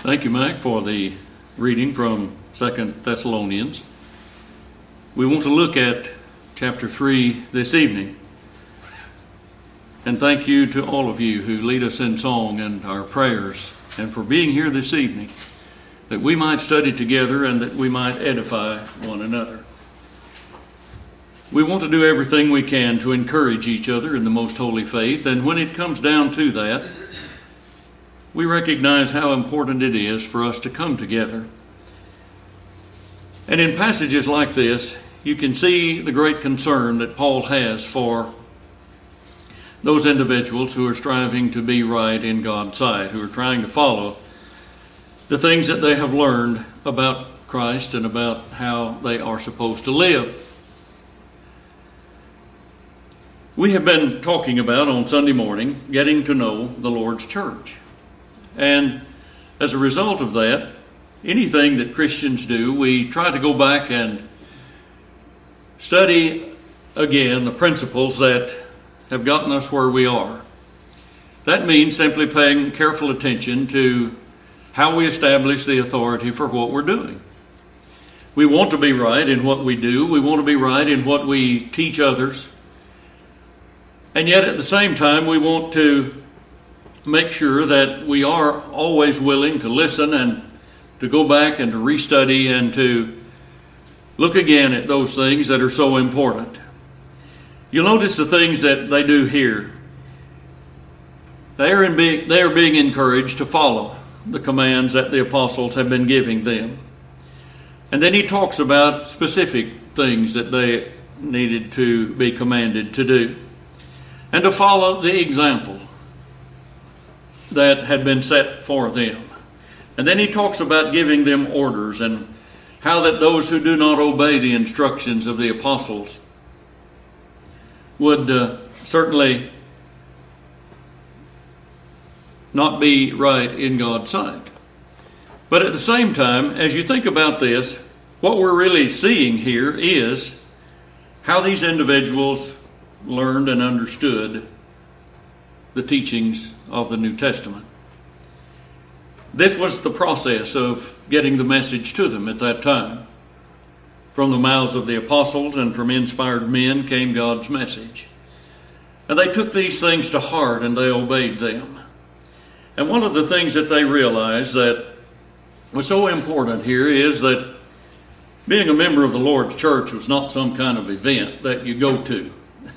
Thank you, Mike, for the reading from 2 Thessalonians. We want to look at chapter 3 this evening. And thank you to all of you who lead us in song and our prayers, and for being here this evening, that we might study together and that we might edify one another. We want to do everything we can to encourage each other in the most holy faith, and when it comes down to that, we recognize how important it is for us to come together. And in passages like this, you can see the great concern that Paul has for those individuals who are striving to be right in God's sight, who are trying to follow the things that they have learned about Christ and about how they are supposed to live. We have been talking about on Sunday morning getting to know the Lord's church. And as a result of that, anything that Christians do, we try to go back and study again the principles that have gotten us where we are. That means simply paying careful attention to how we establish the authority for what we're doing. We want to be right in what we do. We want to be right in what we teach others. And yet at the same time, we want to make sure that we are always willing to listen and to go back and to restudy and to look again at those things that are so important. You'll notice the things that they do here. They are being encouraged to follow the commands that the apostles have been giving them. And then he talks about specific things that they needed to be commanded to do and to follow the example that had been set for them. And then he talks about giving them orders and how that those who do not obey the instructions of the apostles would certainly not be right in God's sight. But at the same time, as you think about this, what we're really seeing here is how these individuals learned and understood the teachings of the New Testament. This was the process of getting the message to them at that time. From the mouths of the apostles and from inspired men came God's message. And they took these things to heart and they obeyed them. And one of the things that they realized that was so important here is that being a member of the Lord's church was not some kind of event that you go to.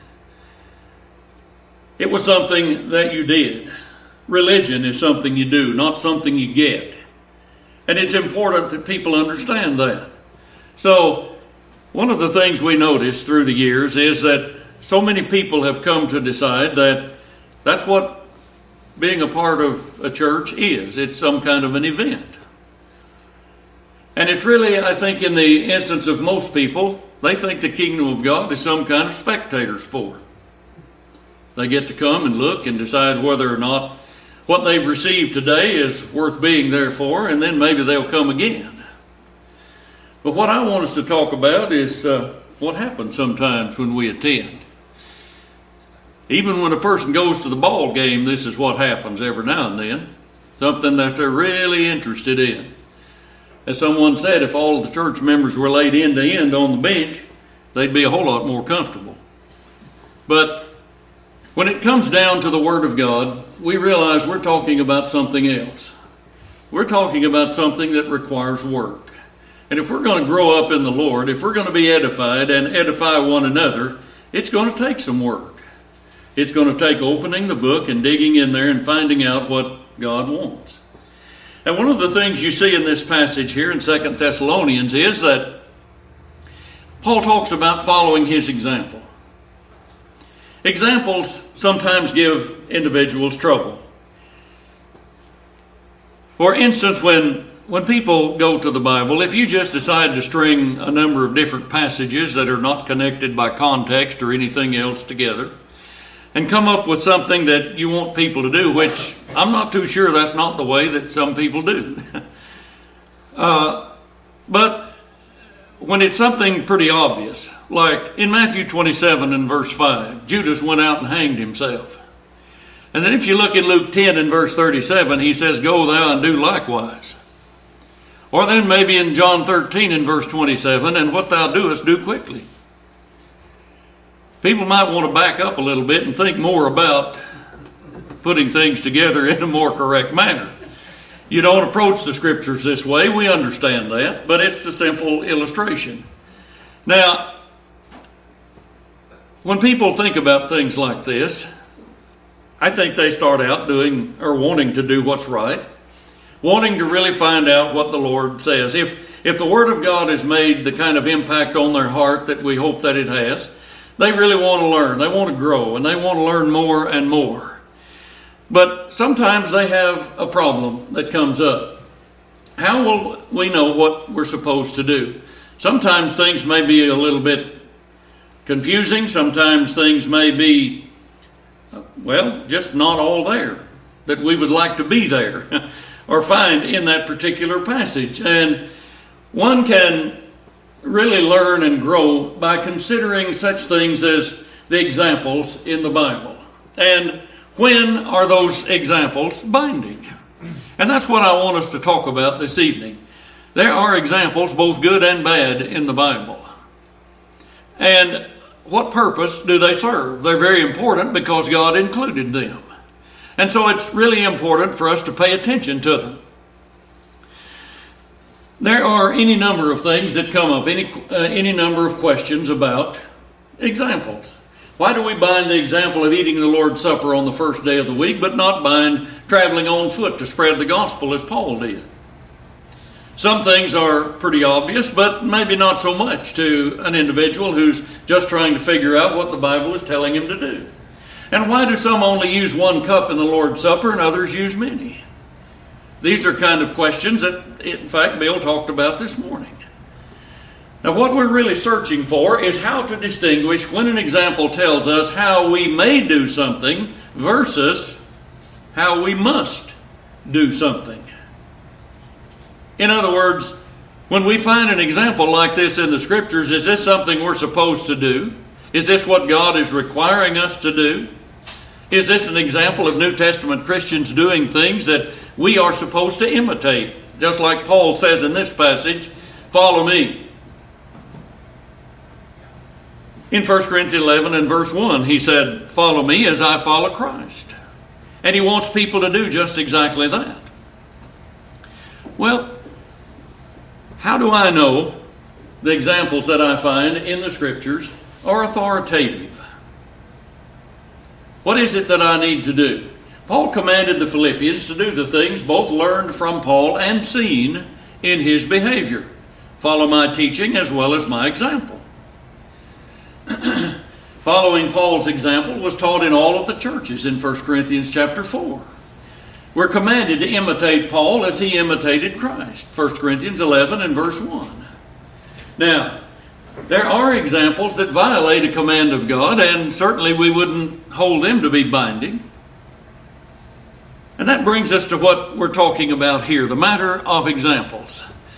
It was something that you did. Religion is something you do, not something you get. And it's important that people understand that. So, one of the things we notice through the years is that so many people have come to decide that that's what being a part of a church is. It's some kind of an event. And it's really, I think, in the instance of most people, they think the kingdom of God is some kind of spectator sport. They get to come and look and decide whether or not what they've received today is worth being there for, and then maybe they'll come again. But what I want us to talk about is what happens sometimes when we attend. Even when a person goes to the ball game, this is what happens every now and then. Something that they're really interested in. As someone said, if all of the church members were laid end to end on the bench, they'd be a whole lot more comfortable. But when it comes down to the Word of God, we realize we're talking about something else. We're talking about something that requires work. And if we're going to grow up in the Lord, if we're going to be edified and edify one another, it's going to take some work. It's going to take opening the book and digging in there and finding out what God wants. And one of the things you see in this passage here in 2 Thessalonians is that Paul talks about following his example. Examples sometimes give individuals trouble. For instance, when people go to the Bible, if you just decide to string a number of different passages that are not connected by context or anything else together, and come up with something that you want people to do, which I'm not too sure that's not the way that some people do. But when it's something pretty obvious, like in Matthew 27 and verse 5, Judas went out and hanged himself. And then if you look in Luke 10 and verse 37, he says, go thou and do likewise. Or then maybe in John 13 and verse 27, and what thou doest, do quickly. People might want to back up a little bit and think more about putting things together in a more correct manner. You don't approach the scriptures this way, we understand that, but it's a simple illustration. Now, when people think about things like this, I think they start out doing or wanting to do what's right, wanting to really find out what the Lord says. If the Word of God has made the kind of impact on their heart that we hope that it has, they really want to learn, they want to grow, and they want to learn more and more. But sometimes they have a problem that comes up. How will we know what we're supposed to do? Sometimes things may be a little bit confusing. Sometimes things may be, well, just not all there that we would like to be there or find in that particular passage. And one can really learn and grow by considering such things as the examples in the Bible. And when are those examples binding? And that's what I want us to talk about this evening. There are examples, both good and bad, in the Bible. And what purpose do they serve? They're very important because God included them. And so it's really important for us to pay attention to them. There are any number of things that come up, any number of questions about examples. Why do we bind the example of eating the Lord's Supper on the first day of the week, but not bind traveling on foot to spread the gospel as Paul did? Some things are pretty obvious, but maybe not so much to an individual who's just trying to figure out what the Bible is telling him to do. And why do some only use one cup in the Lord's Supper and others use many? These are kind of questions that, in fact, Bill talked about this morning. Now, what we're really searching for is how to distinguish when an example tells us how we may do something versus how we must do something. In other words, when we find an example like this in the Scriptures, is this something we're supposed to do? Is this what God is requiring us to do? Is this an example of New Testament Christians doing things that we are supposed to imitate? Just like Paul says in this passage, follow me. In 1 Corinthians 11 and verse 1, he said, follow me as I follow Christ. And he wants people to do just exactly that. Well, how do I know the examples that I find in the Scriptures are authoritative? What is it that I need to do? Paul commanded the Philippians to do the things both learned from Paul and seen in his behavior. Follow my teaching as well as my example. Following Paul's example was taught in all of the churches in 1 Corinthians chapter 4. We're commanded to imitate Paul as he imitated Christ. 1 Corinthians 11 and verse 1. Now, there are examples that violate a command of God, and certainly we wouldn't hold them to be binding. And that brings us to what we're talking about here, the matter of examples.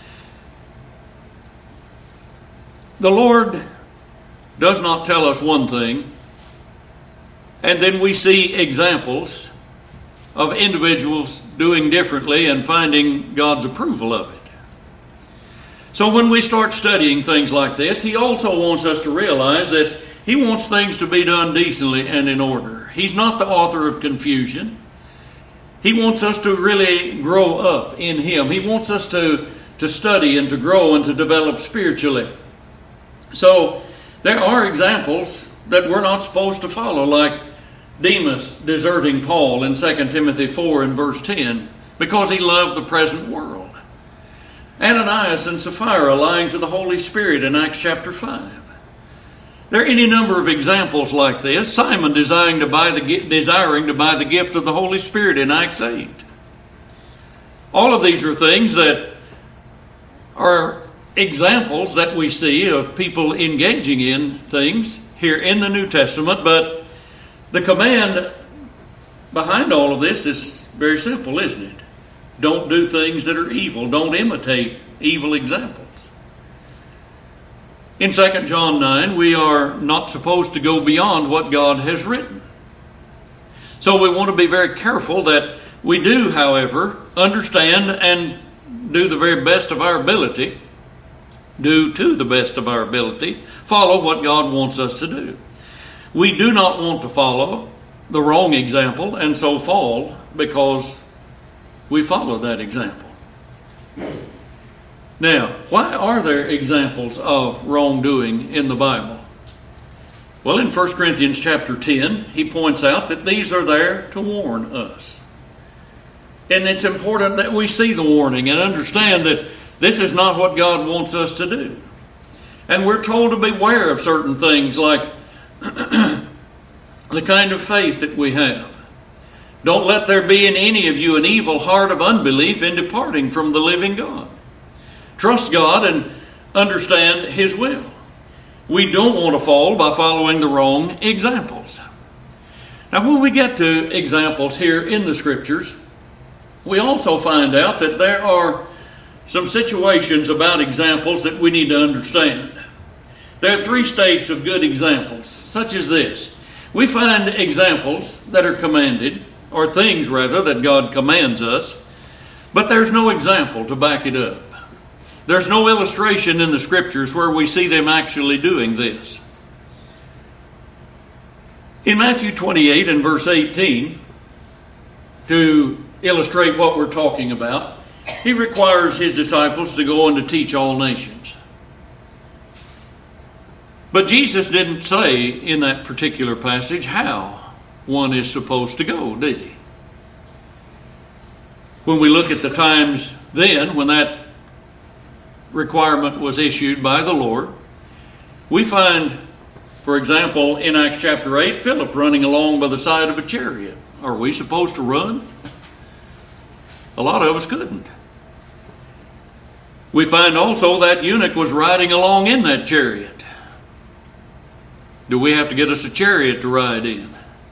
The Lord does not tell us one thing, and then we see examples of individuals doing differently and finding God's approval of it. So when we start studying things like this, he also wants us to realize that he wants things to be done decently and in order. He's not the author of confusion. He wants us to really grow up in him. He wants us to study and to grow and to develop spiritually. So there are examples that we're not supposed to follow, like Demas deserting Paul in 2 Timothy 4 and verse 10 because he loved the present world. Ananias and Sapphira lying to the Holy Spirit in Acts chapter 5. There are any number of examples like this. Simon desiring to buy the gift of the Holy Spirit in Acts 8. All of these are things that are examples that we see of people engaging in things here in the New Testament, but the command behind all of this is very simple, isn't it? Don't do things that are evil. Don't imitate evil examples. In 2 John 9, we are not supposed to go beyond what God has written. So we want to be very careful that we do, however, understand and do the very best of our ability, do to the best of our ability, follow what God wants us to do. We do not want to follow the wrong example and so fall because we follow that example. Now, why are there examples of wrongdoing in the Bible? Well, in 1 Corinthians chapter 10, he points out that these are there to warn us. And it's important that we see the warning and understand that this is not what God wants us to do. And we're told to beware of certain things like the kind of faith that we have. Don't let there be in any of you an evil heart of unbelief in departing from the living God. Trust God and understand His will. We don't want to fall by following the wrong examples. Now, when we get to examples here in the Scriptures, we also find out that there are some situations about examples that we need to understand. There are three states of good examples, such as this. We find examples that are commanded, or things rather, that God commands us, but there's no example to back it up. There's no illustration in the Scriptures where we see them actually doing this. In Matthew 28 and verse 18, to illustrate what we're talking about, He requires His disciples to go and to teach all nations. But Jesus didn't say in that particular passage how one is supposed to go, did He? When we look at the times then, when that requirement was issued by the Lord, we find, for example, in Acts chapter 8, Philip running along by the side of a chariot. Are we supposed to run? A lot of us couldn't. We find also that eunuch was riding along in that chariot. Do we have to get us a chariot to ride in?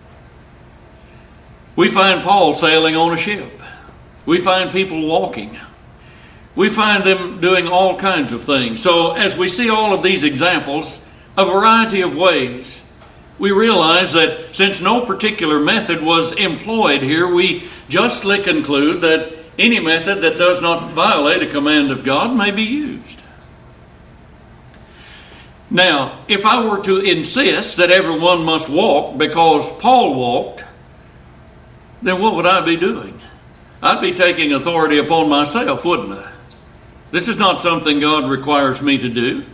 We find Paul sailing on a ship. We find people walking. We find them doing all kinds of things. So as we see all of these examples, a variety of ways, we realize that since no particular method was employed here, we justly conclude that any method that does not violate a command of God may be used. Now, if I were to insist that everyone must walk because Paul walked, then what would I be doing? I'd be taking authority upon myself, wouldn't I? This is not something God requires me to do.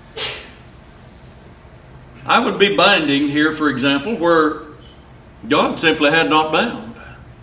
I would be binding here, for example, where God simply had not bound.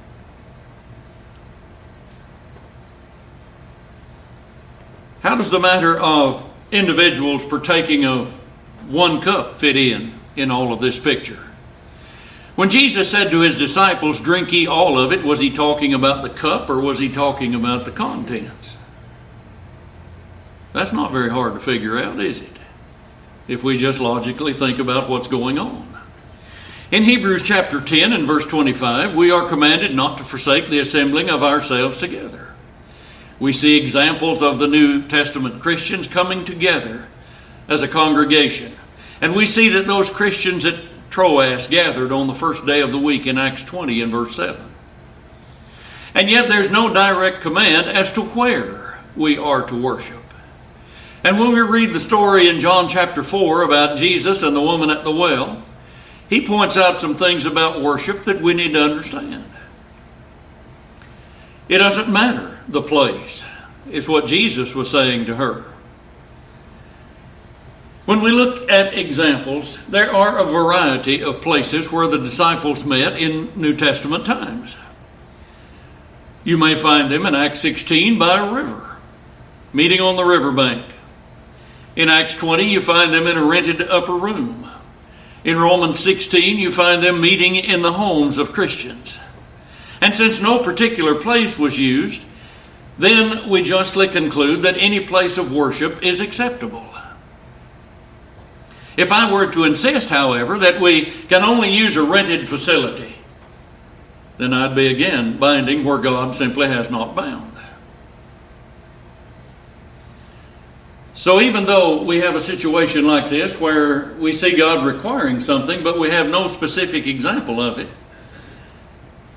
How does the matter of individuals partaking of one cup fit in all of this picture? When Jesus said to His disciples, "Drink ye all of it," was He talking about the cup or was He talking about the contents? That's not very hard to figure out, is it? If we just logically think about what's going on. In Hebrews chapter 10 and verse 25, we are commanded not to forsake the assembling of ourselves together. We see examples of the New Testament Christians coming together as a congregation. And we see that those Christians at Troas gathered on the first day of the week in Acts 20 and verse 7. And yet there's no direct command as to where we are to worship. And when we read the story in John chapter 4 about Jesus and the woman at the well, He points out some things about worship that we need to understand. It doesn't matter the place, is what Jesus was saying to her. When we look at examples, there are a variety of places where the disciples met in New Testament times. You may find them in Acts 16 by a river, meeting on the riverbank. In Acts 20, you find them in a rented upper room. In Romans 16, you find them meeting in the homes of Christians. And since no particular place was used, then we justly conclude that any place of worship is acceptable. If I were to insist, however, that we can only use a rented facility, then I'd be again binding where God simply has not bound. So even though we have a situation like this where we see God requiring something, but we have no specific example of it,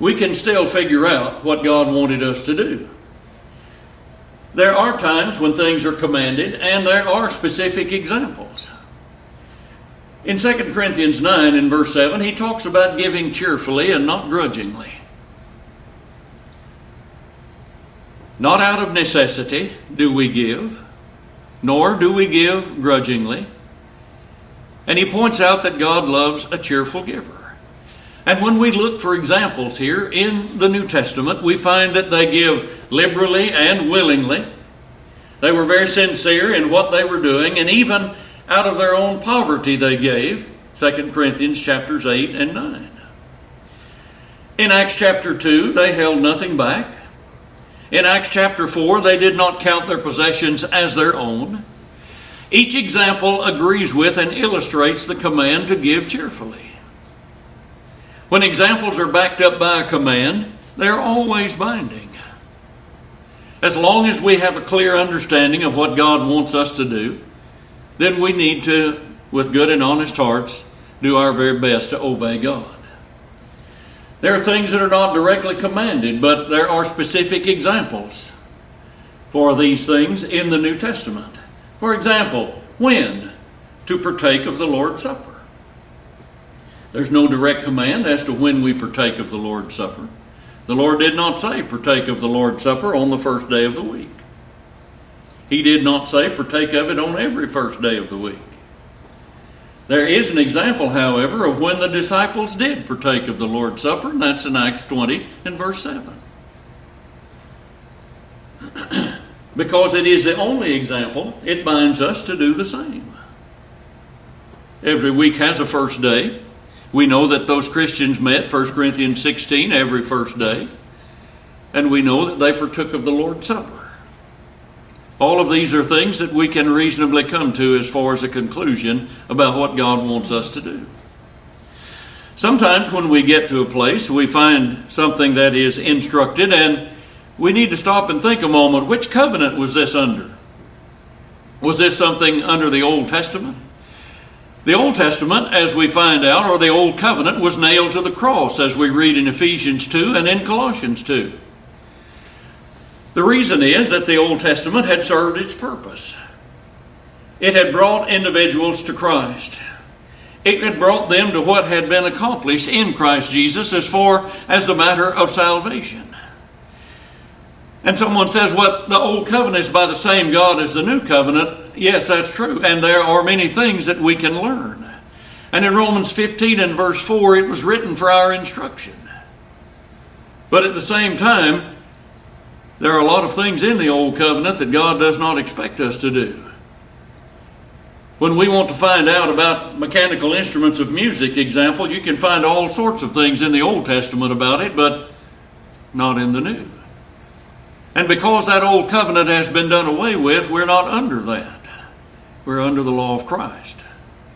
we can still figure out what God wanted us to do. There are times when things are commanded, and there are specific examples. In 2 Corinthians 9 and verse 7, he talks about giving cheerfully and not grudgingly. Not out of necessity do we give, nor do we give grudgingly. And he points out that God loves a cheerful giver. And when we look for examples here in the New Testament, we find that they give liberally and willingly. They were very sincere in what they were doing, and even out of their own poverty they gave. 2 Corinthians chapters 8 and 9. In Acts chapter 2, they held nothing back. In Acts chapter 4, they did not count their possessions as their own. Each example agrees with and illustrates the command to give cheerfully. When examples are backed up by a command, they are always binding. As long as we have a clear understanding of what God wants us to do, then we need to, with good and honest hearts, do our very best to obey God. There are things that are not directly commanded, but there are specific examples for these things in the New Testament. For example, when to partake of the Lord's Supper. There's no direct command as to when we partake of the Lord's Supper. The Lord did not say partake of the Lord's Supper on the first day of the week. He did not say partake of it on every first day of the week. There is an example, however, of when the disciples did partake of the Lord's Supper, and that's in Acts 20 and verse 7. Because it is the only example, it binds us to do the same. Every week has a first day. We know that those Christians met, 1 Corinthians 16, every first day. And we know that they partook of the Lord's Supper. All of these are things that we can reasonably come to as far as a conclusion about what God wants us to do. Sometimes when we get to a place, we find something that is instructed, and we need to stop and think a moment, which covenant was this under? Was this something under the Old Testament? The Old Testament, as we find out, or the Old Covenant, was nailed to the cross, as we read in Ephesians 2 and in Colossians 2. The reason is that the Old Testament had served its purpose. It had brought individuals to Christ. It had brought them to what had been accomplished in Christ Jesus as far as the matter of salvation. And someone says, well, the Old Covenant is by the same God as the New Covenant. Yes, that's true. And there are many things that we can learn. And in Romans 15 and verse 4, it was written for our instruction. But at the same time, there are a lot of things in the Old Covenant that God does not expect us to do. When we want to find out about mechanical instruments of music, example, you can find all sorts of things in the Old Testament about it, but not in the New. And because that Old Covenant has been done away with, we're not under that. We're under the law of Christ.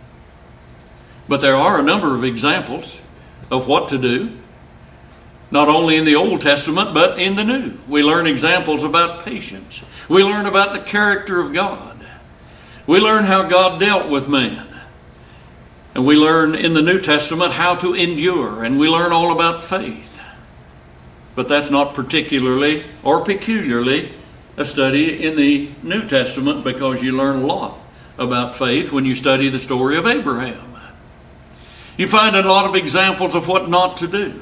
But there are a number of examples of what to do, not only in the Old Testament, but in the New. We learn examples about patience. We learn about the character of God. We learn how God dealt with man. And we learn in the New Testament how to endure, and we learn all about faith. But that's not particularly or peculiarly a study in the New Testament, because you learn a lot about faith when you study the story of Abraham. You find a lot of examples of what not to do.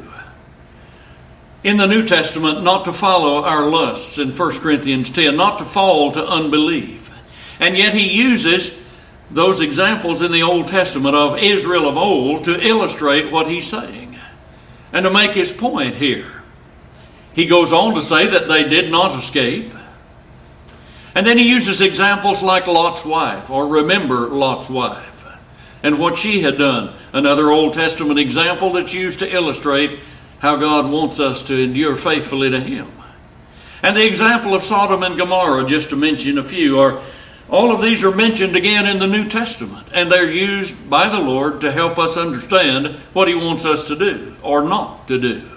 In the New Testament, not to follow our lusts in 1 Corinthians 10, not to fall to unbelief. And yet he uses those examples in the Old Testament of Israel of old to illustrate what he's saying and to make his point here. He goes on to say that they did not escape. And then he uses examples like Lot's wife, or remember Lot's wife, and what she had done. Another Old Testament example that's used to illustrate how God wants us to endure faithfully to him. And the example of Sodom and Gomorrah, just to mention a few, all of these are mentioned again in the New Testament, and they're used by the Lord to help us understand what he wants us to do or not to do.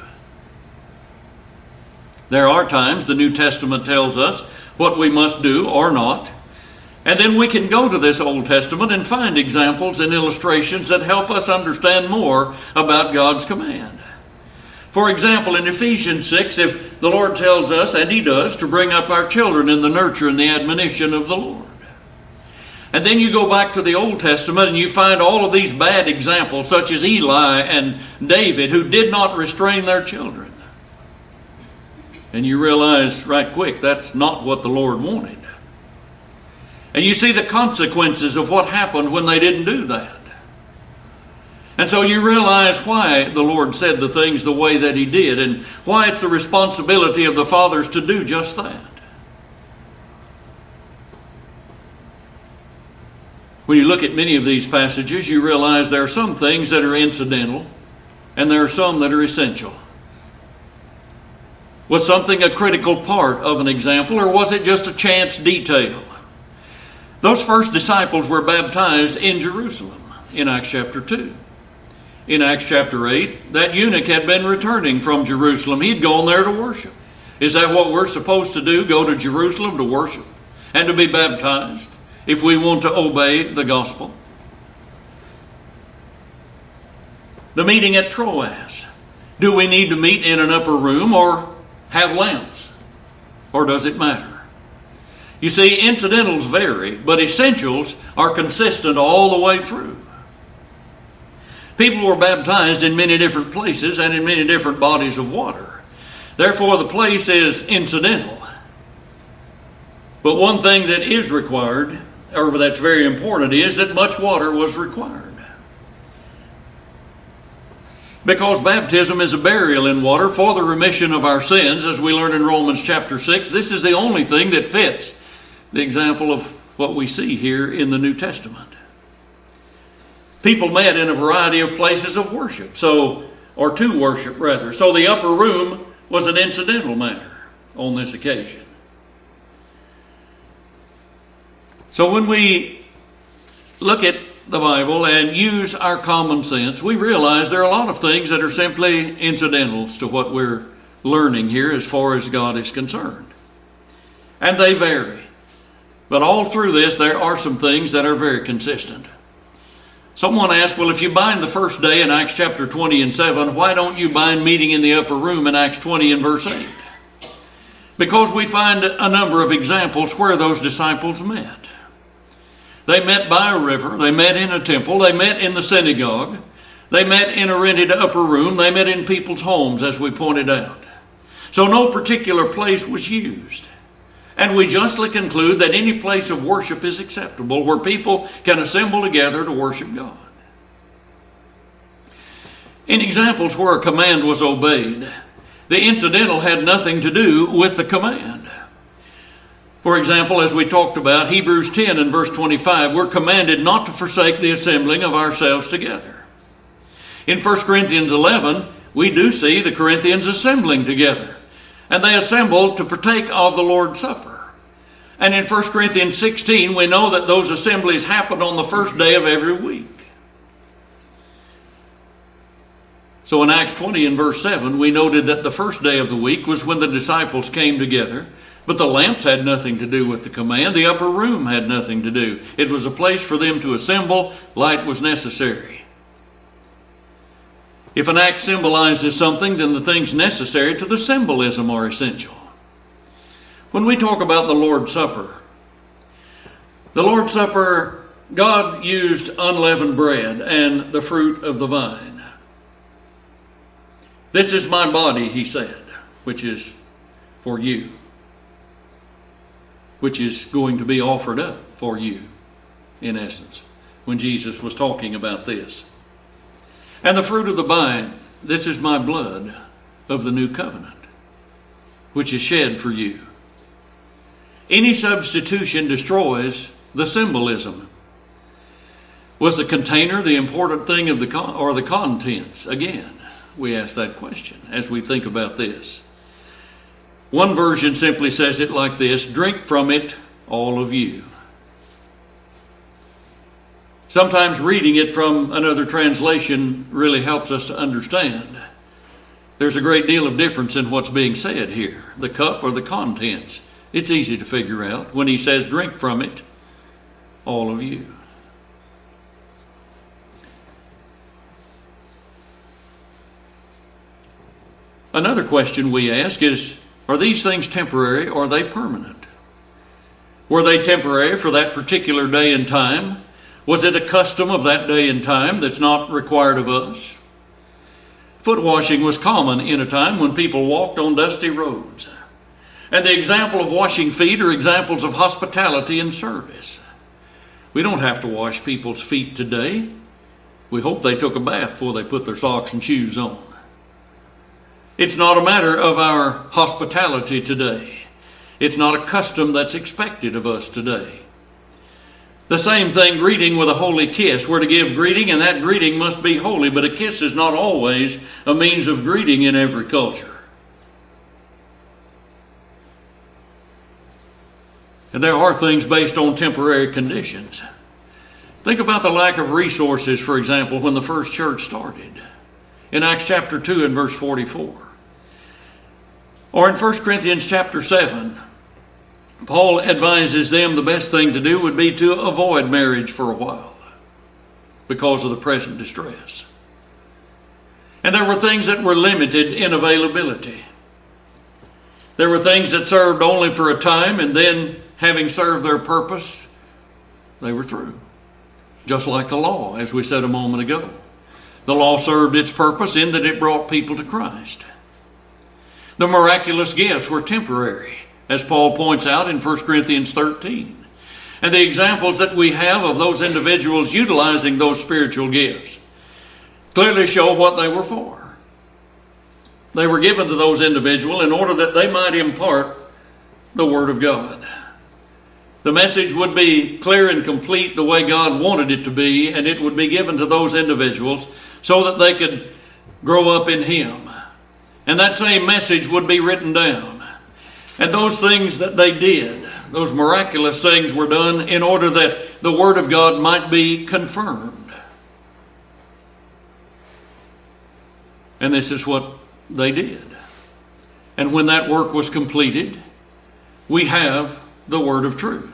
There are times the New Testament tells us what we must do or not, and then we can go to this Old Testament and find examples and illustrations that help us understand more about God's command. For example, in Ephesians 6, if the Lord tells us, and He does, to bring up our children in the nurture and the admonition of the Lord. And then you go back to the Old Testament and you find all of these bad examples, such as Eli and David, who did not restrain their children. And you realize right quick that's not what the Lord wanted. And you see the consequences of what happened when they didn't do that. And so you realize why the Lord said the things the way that He did, and why it's the responsibility of the fathers to do just that. When you look at many of these passages, you realize there are some things that are incidental, and there are some that are essential. Was something a critical part of an example, or was it just a chance detail? Those first disciples were baptized in Jerusalem in Acts chapter 2. In Acts chapter 8, that eunuch had been returning from Jerusalem. He'd gone there to worship. Is that what we're supposed to do? Go to Jerusalem to worship and to be baptized if we want to obey the gospel? The meeting at Troas. Do we need to meet in an upper room or have lamps? Or does it matter? You see, incidentals vary, but essentials are consistent all the way through. People were baptized in many different places and in many different bodies of water. Therefore, the place is incidental. But one thing that is required, or that's very important, is that much water was required. Because baptism is a burial in water for the remission of our sins, as we learn in Romans chapter 6, this is the only thing that fits the example of what we see here in the New Testament. People met in a variety of places of worship, or to worship rather. So the upper room was an incidental matter on this occasion. So when we look at the Bible and use our common sense, we realize there are a lot of things that are simply incidentals to what we're learning here as far as God is concerned. And they vary. But all through this, there are some things that are very consistent. Someone asked, well, if you bind the first day in Acts chapter 20 and 7, why don't you bind meeting in the upper room in Acts 20 and verse 8? Because we find a number of examples where those disciples met. They met by a river, they met in a temple, they met in the synagogue, they met in a rented upper room, they met in people's homes, as we pointed out. So no particular place was used. And we justly conclude that any place of worship is acceptable where people can assemble together to worship God. In examples where a command was obeyed, the incidental had nothing to do with the command. For example, as we talked about, Hebrews 10 and verse 25, we're commanded not to forsake the assembling of ourselves together. In 1 Corinthians 11, we do see the Corinthians assembling together. And they assembled to partake of the Lord's Supper. And in 1 Corinthians 16, we know that those assemblies happened on the first day of every week. So in Acts 20 and verse 7, we noted that the first day of the week was when the disciples came together. But the lamps had nothing to do with the command. The upper room had nothing to do. It was a place for them to assemble. Light was necessary. If an act symbolizes something, then the things necessary to the symbolism are essential. When we talk about the Lord's Supper, God used unleavened bread and the fruit of the vine. This is my body, he said, which is for you, which is going to be offered up for you, in essence, when Jesus was talking about this. And the fruit of the vine, this is my blood of the new covenant, which is shed for you. Any substitution destroys the symbolism. Was the container the important thing of the contents? Again, we ask that question as we think about this. One version simply says it like this: drink from it, all of you. Sometimes reading it from another translation really helps us to understand. There's a great deal of difference in what's being said here. The cup or the contents. It's easy to figure out when he says drink from it, all of you. Another question we ask is, are these things temporary or are they permanent? Were they temporary for that particular day and time? Was it a custom of that day and time that's not required of us? Foot washing was common in a time when people walked on dusty roads. And the example of washing feet are examples of hospitality and service. We don't have to wash people's feet today. We hope they took a bath before they put their socks and shoes on. It's not a matter of our hospitality today. It's not a custom that's expected of us today. The same thing, greeting with a holy kiss. We're to give greeting, and that greeting must be holy, but a kiss is not always a means of greeting in every culture. And there are things based on temporary conditions. Think about the lack of resources, for example, when the first church started. In Acts chapter 2 and verse 44. Or in 1 Corinthians chapter 7, Paul advises them the best thing to do would be to avoid marriage for a while because of the present distress. And there were things that were limited in availability. There were things that served only for a time, and then, having served their purpose, they were through. Just like the law, as we said a moment ago. The law served its purpose in that it brought people to Christ. The miraculous gifts were temporary, as Paul points out in 1 Corinthians 13. And the examples that we have of those individuals utilizing those spiritual gifts clearly show what they were for. They were given to those individuals in order that they might impart the Word of God. The message would be clear and complete the way God wanted it to be, and it would be given to those individuals so that they could grow up in Him. And that same message would be written down. And those things that they did, those miraculous things were done in order that the Word of God might be confirmed. And this is what they did. And when that work was completed, we have the Word of truth.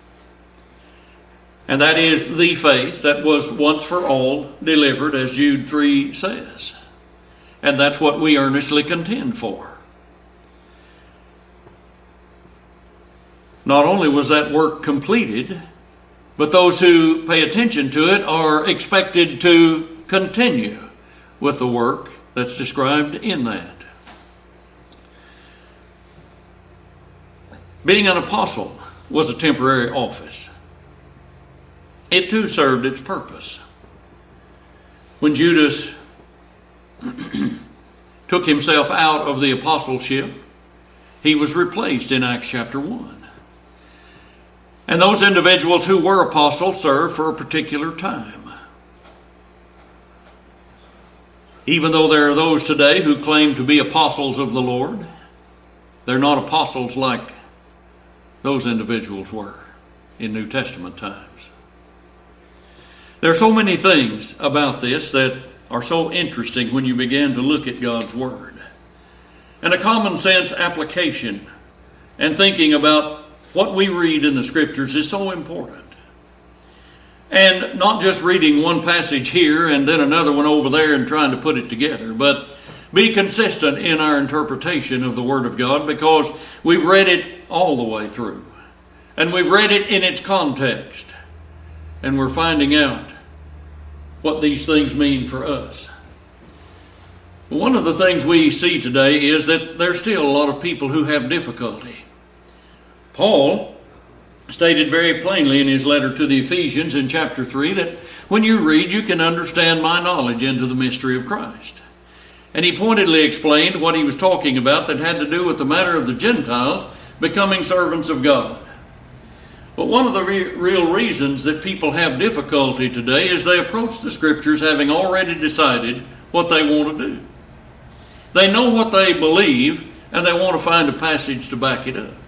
And that is the faith that was once for all delivered, as Jude 3 says. And that's what we earnestly contend for. Not only was that work completed, but those who pay attention to it are expected to continue with the work that's described in that. Being an apostle was a temporary office. It too served its purpose. When Judas took himself out of the apostleship, he was replaced in Acts chapter 1. And those individuals who were apostles served for a particular time. Even though there are those today who claim to be apostles of the Lord, they're not apostles like those individuals were in New Testament times. There are so many things about this that are so interesting when you begin to look at God's Word. And a common sense application and thinking about what we read in the Scriptures is so important. And not just reading one passage here and then another one over there and trying to put it together, but be consistent in our interpretation of the Word of God, because we've read it all the way through. And we've read it in its context. And we're finding out what these things mean for us. One of the things we see today is that there's still a lot of people who have difficulty. Paul stated very plainly in his letter to the Ephesians in chapter 3 that when you read, you can understand my knowledge into the mystery of Christ. And he pointedly explained what he was talking about that had to do with the matter of the Gentiles becoming servants of God. But one of the real reasons that people have difficulty today is they approach the Scriptures having already decided what they want to do. They know what they believe, and they want to find a passage to back it up.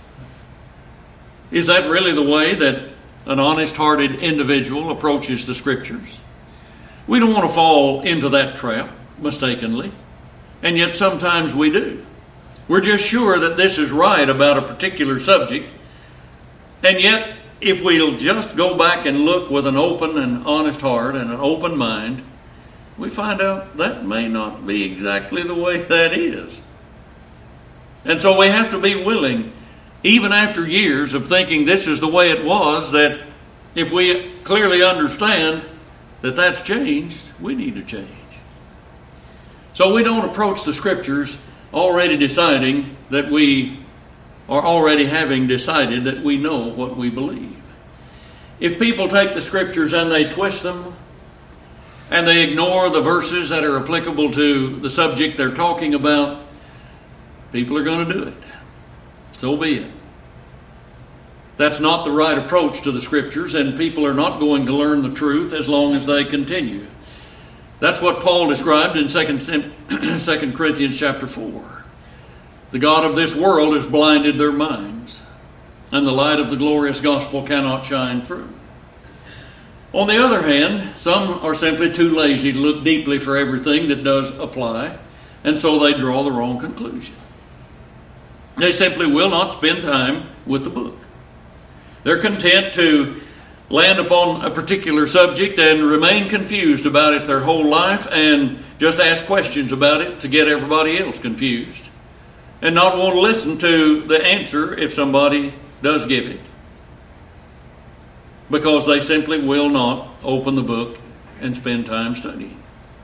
Is that really the way that an honest-hearted individual approaches the Scriptures? We don't want to fall into that trap mistakenly, and yet sometimes we do. We're just sure that this is right about a particular subject, and yet if we'll just go back and look with an open and honest heart and an open mind, we find out that may not be exactly the way that is. And so we have to be willing, even after years of thinking this is the way it was, that if we clearly understand that that's changed, we need to change. So we don't approach the Scriptures already deciding that we are already having decided that we know what we believe. If people take the Scriptures and they twist them, and they ignore the verses that are applicable to the subject they're talking about, people are going to do it. So be it. That's not the right approach to the Scriptures, and people are not going to learn the truth as long as they continue. That's what Paul described in 2 Corinthians chapter 4. The God of this world has blinded their minds, and the light of the glorious gospel cannot shine through. On the other hand, some are simply too lazy to look deeply for everything that does apply, and so they draw the wrong conclusion. They simply will not spend time with the book. They're content to land upon a particular subject and remain confused about it their whole life and just ask questions about it to get everybody else confused, and not want to listen to the answer if somebody does give it, because they simply will not open the book and spend time studying.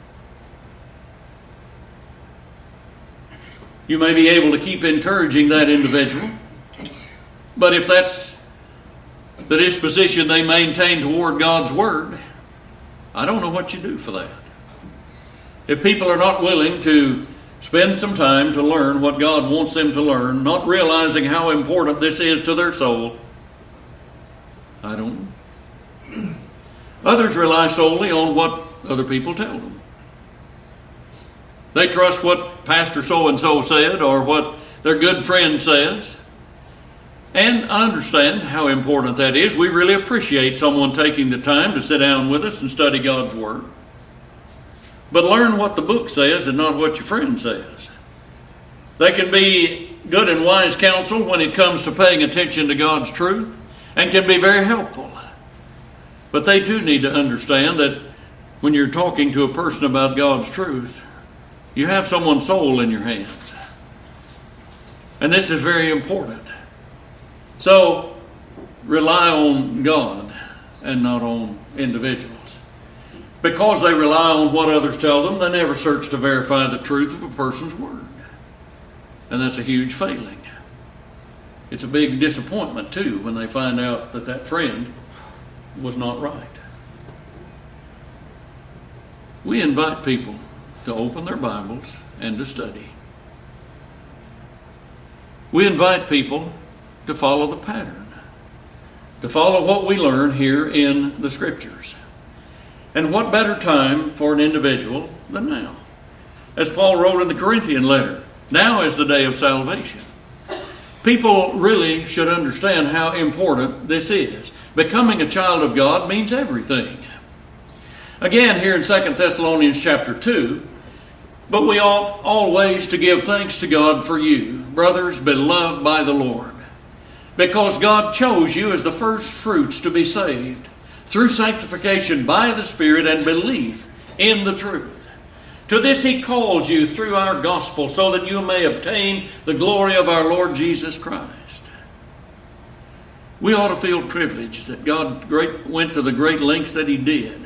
You may be able to keep encouraging that individual, but if that's the disposition they maintain toward God's Word, I don't know what you do for that. If people are not willing to spend some time to learn what God wants them to learn, not realizing how important this is to their soul, I don't know. Others rely solely on what other people tell them. They trust what Pastor so-and-so said or what their good friend says. And I understand how important that is. We really appreciate someone taking the time to sit down with us and study God's Word. But learn what the book says and not what your friend says. They can be good and wise counsel when it comes to paying attention to God's truth, and can be very helpful. But they do need to understand that when you're talking to a person about God's truth, you have someone's soul in your hands. And this is very important. So, rely on God and not on individuals. Because they rely on what others tell them, they never search to verify the truth of a person's word. And that's a huge failing. It's a big disappointment, too, when they find out that that friend was not right. We invite people to open their Bibles and to study. We invite people to follow the pattern, to follow what we learn here in the Scriptures. And what better time for an individual than now? As Paul wrote in the Corinthian letter, now is the day of salvation. People really should understand how important this is. Becoming a child of God means everything. Again, here in 2 Thessalonians chapter 2, but we ought always to give thanks to God for you, brothers beloved by the Lord, because God chose you as the first fruits to be saved through sanctification by the Spirit and belief in the truth. To this He called you through our gospel, so that you may obtain the glory of our Lord Jesus Christ. We ought to feel privileged that God went to the great lengths that He did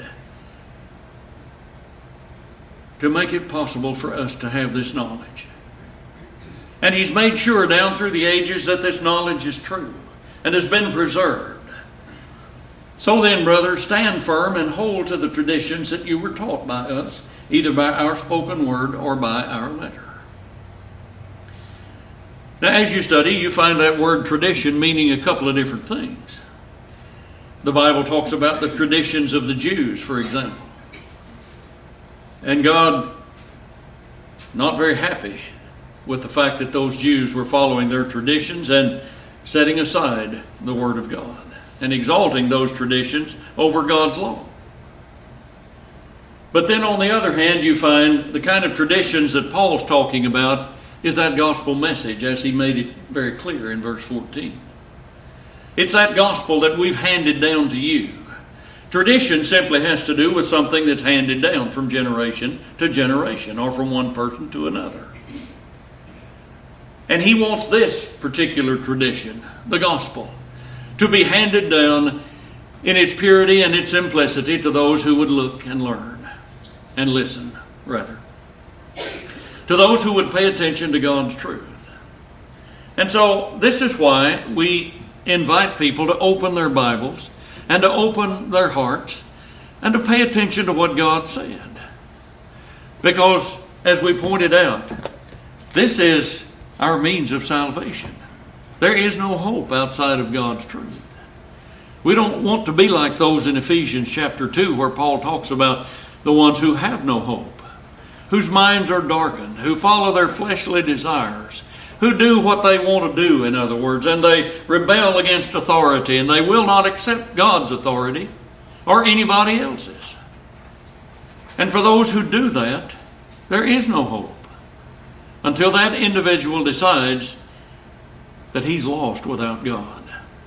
to make it possible for us to have this knowledge. And He's made sure down through the ages that this knowledge is true and has been preserved. So then, brothers, stand firm and hold to the traditions that you were taught by us, either by our spoken word or by our letter. Now, as you study, you find that word tradition meaning a couple of different things. The Bible talks about the traditions of the Jews, for example. And God, not very happy with the fact that those Jews were following their traditions and setting aside the Word of God and exalting those traditions over God's law. But then on the other hand, you find the kind of traditions that Paul's talking about is that gospel message, as he made it very clear in verse 14. It's that gospel that we've handed down to you. Tradition simply has to do with something that's handed down from generation to generation or from one person to another. And he wants this particular tradition, the gospel, to be handed down in its purity and its simplicity to those who would look and learn and listen, rather. To those who would pay attention to God's truth. And so this is why we invite people to open their Bibles and to open their hearts and to pay attention to what God said. Because, as we pointed out, this is our means of salvation. There is no hope outside of God's truth. We don't want to be like those in Ephesians chapter 2 where Paul talks about the ones who have no hope, whose minds are darkened, who follow their fleshly desires, who do what they want to do, in other words, and they rebel against authority, and they will not accept God's authority or anybody else's. And for those who do that, there is no hope until that individual decides that he's lost without God.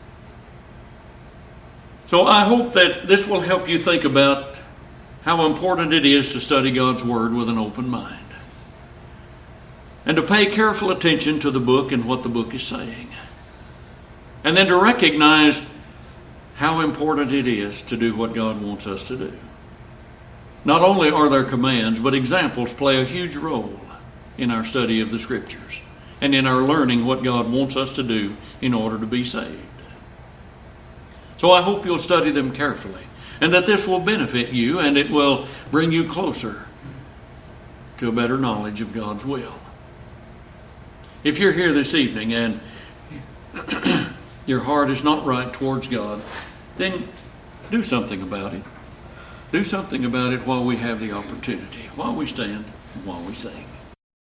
So I hope that this will help you think about how important it is to study God's Word with an open mind. And to pay careful attention to the book and what the book is saying. And then to recognize how important it is to do what God wants us to do. Not only are there commands, but examples play a huge role in our study of the Scriptures and in our learning what God wants us to do in order to be saved. So I hope you'll study them carefully and that this will benefit you and it will bring you closer to a better knowledge of God's will. If you're here this evening and your heart is not right towards God, then do something about it. Do something about it while we have the opportunity, while we stand and while we sing.